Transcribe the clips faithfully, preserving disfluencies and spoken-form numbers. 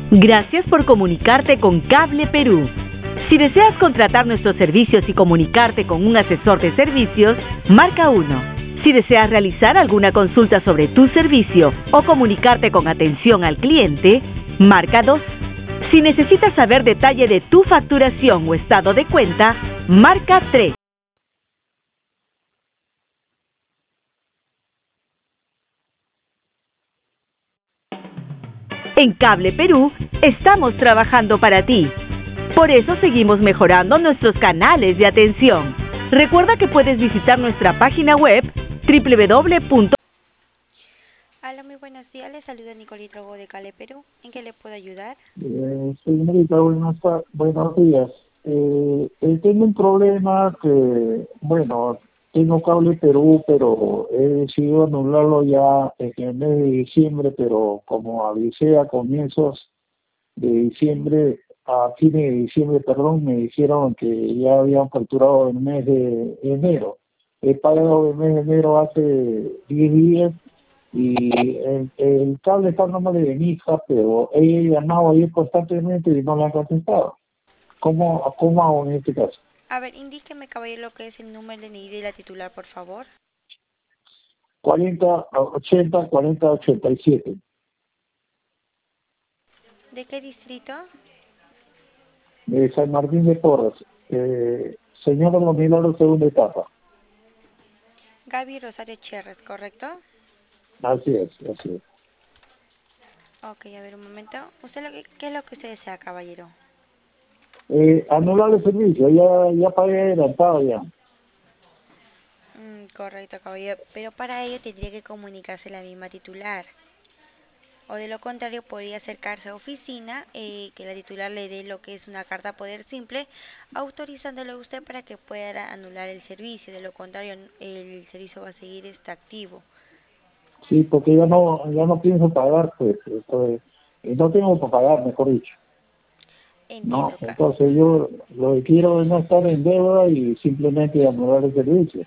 Gracias por comunicarte con Cable Perú. Si deseas contratar nuestros servicios y comunicarte con un asesor de servicios, marca uno. Si deseas realizar alguna consulta sobre tu servicio o comunicarte con atención al cliente, marca dos. Si necesitas saber detalle de tu facturación o estado de cuenta, marca tres. En Cable Perú estamos trabajando para ti. Por eso seguimos mejorando nuestros canales de atención. Recuerda que puedes visitar nuestra página web doble u doble u doble u punto Hola, muy buenos días. Les saluda Nicolita Hugo de Cable Perú. ¿En qué le puedo ayudar? Eh, señorita, buenos, ta- buenos días. Eh, eh, tengo un problema que, bueno, tengo Cable Perú, pero he decidido anularlo ya en el mes de diciembre, pero como avisé a comienzos de diciembre, a fines de diciembre, perdón, me dijeron que ya habían facturado el mes de enero. He pagado el mes de enero hace diez días y el, el cable está a nombre de mi hija, pero ella ha llamado ayer constantemente y no le han contestado. ¿Cómo, cómo hago en este caso? A ver, indíqueme, caballero, lo que es el número de N I D de la titular, por favor. cuarenta ochenta cuarenta ochenta y siete. ¿De qué distrito? De San Martín de Porres. Eh, señor de los Milagros, segunda etapa. Gaby Rosario Cherres, ¿correcto? Así es, así es. Ok, a ver un momento. ¿Usted lo que, qué es lo que usted desea, caballero? Eh, anular el servicio, ya, ya pagué adelantado ya. Mm, correcto, caballero. Pero para ello tendría que comunicarse la misma titular. O de lo contrario, podría acercarse a oficina, eh, que la titular le dé lo que es una carta poder simple, autorizándole a usted para que pueda anular el servicio. De lo contrario, el servicio va a seguir este activo. Sí, porque ya no, ya no pienso pagar, pues, entonces, y no tengo que pagar, mejor dicho. No, Entiendo, ca- entonces yo lo que quiero es no estar en deuda y simplemente anular el servicio.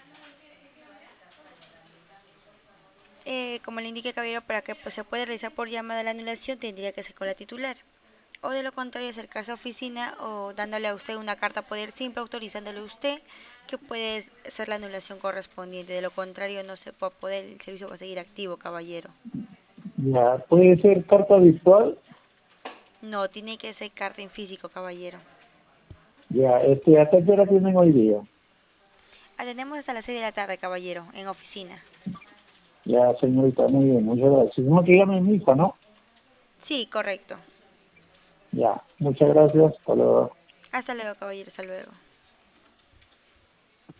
Eh, como le indiqué, caballero, para que pues, se pueda realizar por llamada la anulación, tendría que ser con la titular. O de lo contrario, acercarse a oficina o dándole a usted una carta poder simple, autorizándole a usted que puede hacer la anulación correspondiente. De lo contrario, no se va a poder, el servicio va a seguir activo, caballero. Ya, puede ser carta virtual, No, tiene que ser carta en físico, caballero. ya, este, ¿hasta qué hora tienen hoy día? Atendemos hasta las seis de la tarde, caballero, en oficina. Ya, señorita, muy bien, muchas gracias. No que llame mi hija, ¿no? Sí, correcto. Ya, muchas gracias, hasta luego. Hasta luego, caballero, hasta luego.